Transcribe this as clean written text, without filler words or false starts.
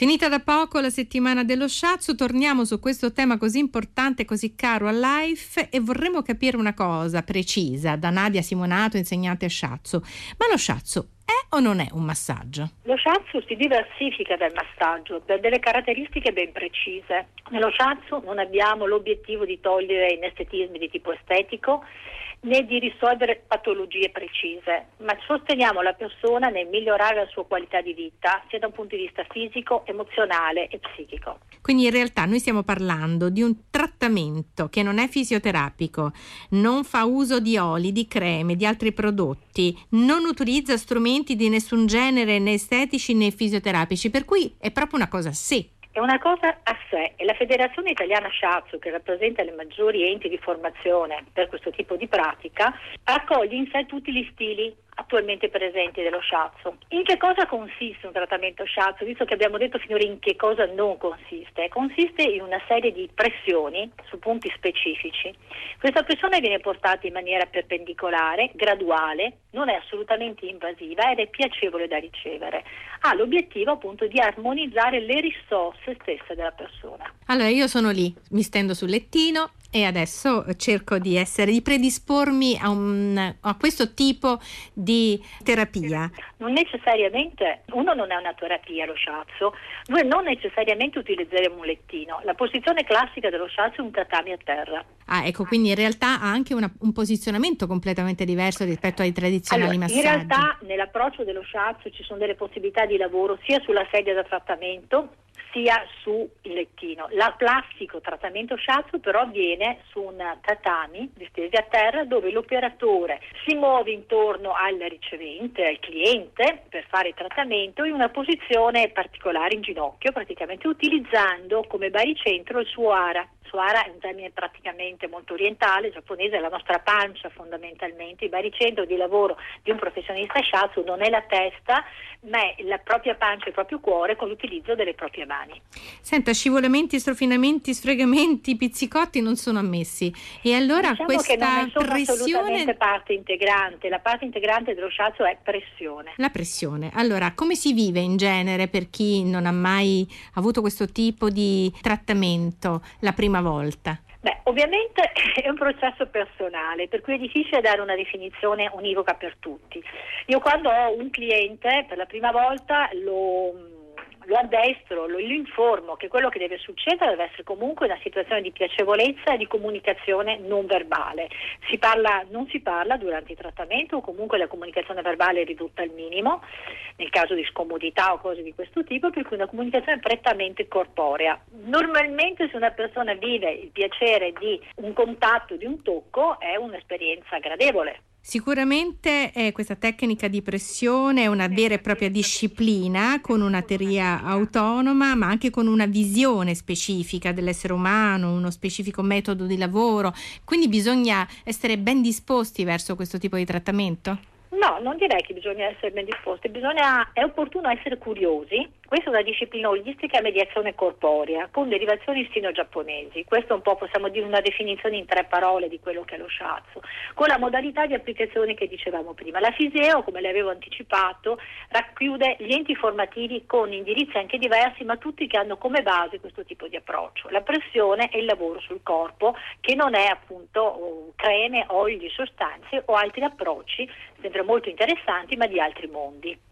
Finita da poco la settimana dello shiatsu, torniamo su questo tema così importante, così caro a Life, e vorremmo capire una cosa precisa da Nadia Simonato, insegnante shiatsu. Ma lo shiatsu è o non è un massaggio? Lo shiatsu si diversifica dal massaggio per delle caratteristiche ben precise. Nello shiatsu non abbiamo l'obiettivo di togliere inestetismi di tipo estetico né di risolvere patologie precise, ma sosteniamo la persona nel migliorare la sua qualità di vita sia da un punto di vista fisico, emozionale e psichico. Quindi in realtà noi stiamo parlando di un trattamento che non è fisioterapico, non fa uso di oli, di creme, di altri prodotti, non utilizza strumenti di nessun genere, né estetici né fisioterapici, per cui è proprio una cosa a sé. È una cosa a sé e la Federazione Italiana Shiatsu, che rappresenta le maggiori enti di formazione per questo tipo di pratica, accoglie in sé tutti gli stili attualmente presenti dello shiatsu. In che cosa consiste un trattamento shiatsu? Visto che abbiamo detto finora in che cosa non consiste. Consiste in una serie di pressioni su punti specifici. Questa pressione viene portata in maniera perpendicolare, graduale, non è assolutamente invasiva ed è piacevole da ricevere. Ha l'obiettivo appunto di armonizzare le risorse stesse della persona. Allora io sono lì, mi stendo sul lettino e adesso cerco di predispormi a questo tipo di terapia. Non necessariamente, uno non è una terapia lo shiatsu, due non necessariamente utilizzeremo un lettino. La posizione classica dello shiatsu è un tatami a terra. Ah, ecco, quindi in realtà ha anche un posizionamento completamente diverso rispetto ai tradizionali massaggi. In realtà nell'approccio dello shiatsu ci sono delle possibilità di lavoro sia sulla sedia da trattamento sia sul lettino. Il classico trattamento shiatsu però avviene su un tatami distesi a terra dove l'operatore si muove intorno al ricevente, al cliente per fare il trattamento in una posizione particolare in ginocchio, praticamente utilizzando come baricentro il suo hara. Hara è un termine praticamente molto orientale, giapponese, è la nostra pancia fondamentalmente. Il baricentro di lavoro di un professionista shiatsu non è la testa, ma è la propria pancia e il proprio cuore con l'utilizzo delle proprie mani. Senta, scivolamenti, strofinamenti, sfregamenti, pizzicotti non sono ammessi. E allora diciamo questa che non ne sono pressione... assolutamente parte integrante. La parte integrante dello shiatsu è pressione. La pressione. Allora, come si vive in genere per chi non ha mai avuto questo tipo di trattamento la prima volta? Beh, ovviamente è un processo personale, per cui è difficile dare una definizione univoca per tutti. Io quando ho un cliente per la prima volta lo addestro, lo informo che quello che deve succedere deve essere comunque una situazione di piacevolezza e di comunicazione non verbale. Non si parla durante il trattamento o comunque la comunicazione verbale è ridotta al minimo nel caso di scomodità o cose di questo tipo, per cui una comunicazione prettamente corporea. Normalmente se una persona vive il piacere di un contatto, di un tocco, è un'esperienza gradevole. Sicuramente questa tecnica di pressione è una vera e propria disciplina con una teoria autonoma, ma anche con una visione specifica dell'essere umano, uno specifico metodo di lavoro. Quindi bisogna essere ben disposti verso questo tipo di trattamento? No, non direi che bisogna essere ben disposti, è opportuno essere curiosi. Questa è una disciplina olistica a mediazione corporea con derivazioni sino-giapponesi. Questo è un po', possiamo dire, una definizione in 3 parole di quello che è lo shiatsu, con la modalità di applicazione che dicevamo prima. La Fiseo, come le avevo anticipato, racchiude gli enti formativi con indirizzi anche diversi, ma tutti che hanno come base questo tipo di approccio. La pressione e il lavoro sul corpo, che non è appunto creme, oli, sostanze o altri approcci sempre molto interessanti, ma di altri mondi.